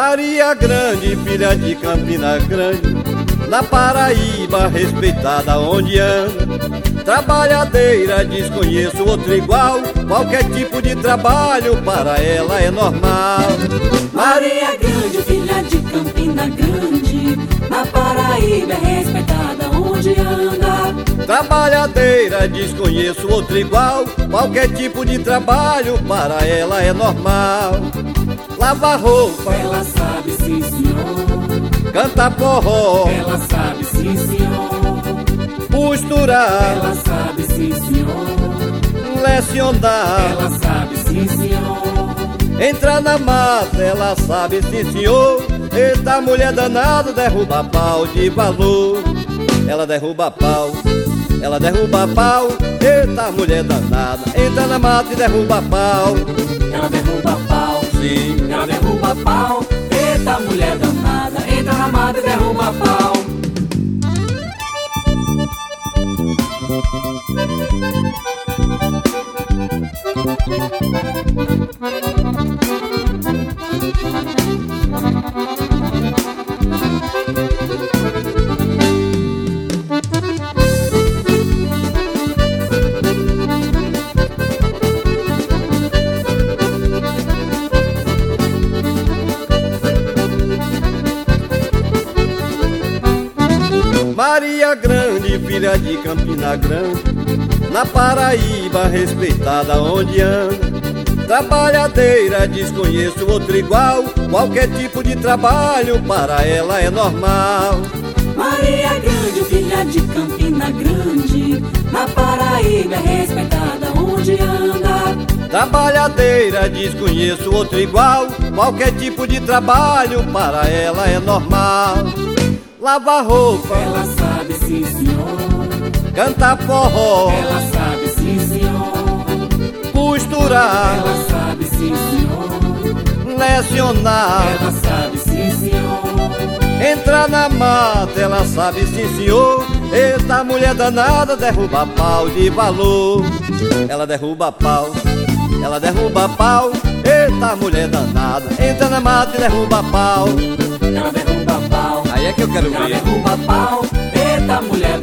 Maria Grande, filha de Campina Grande, na Paraíba, respeitada onde anda. Trabalhadeira, desconheço outro igual, qualquer tipo de trabalho para ela é normal. Maria Grande, filha de Campina Grande, na Paraíba, respeitada onde anda. Trabalhadeira, desconheço outro igual, qualquer tipo de trabalho para ela é normal. Lava roupa, ela sabe sim senhor. Canta forró, ela sabe sim senhor. Costurar, ela sabe sim senhor. Lecionar, ela sabe sim senhor. Entrar na mata, ela sabe sim senhor. Eita mulher danada, derruba pau de valor. Ela derruba pau, ela derruba pau. Eita mulher danada, entra na mata e derruba pau. Ela derruba pau, sim, ela derruba pau. Eita mulher danada, entra na mata e derruba pau. Maria Grande, filha de Campina Grande, na Paraíba, respeitada onde anda. Trabalhadeira, desconheço outro igual, qualquer tipo de trabalho para ela é normal. Maria Grande, filha de Campina Grande, na Paraíba, respeitada onde anda. Trabalhadeira, desconheço outro igual, qualquer tipo de trabalho para ela é normal. Lava roupa, ela sabe sim senhor. Canta forró, ela sabe sim senhor. Costurar, ela sabe sim senhor. Lecionar, ela sabe sim senhor. Entrar na mata, ela sabe sim senhor. Eita mulher danada, derruba pau de valor. Ela derruba pau, ela derruba pau. Eita mulher danada, entra na mata e derruba pau. Ela derruba pau, aí é que eu quero ver. ela derruba pau. Eita mulher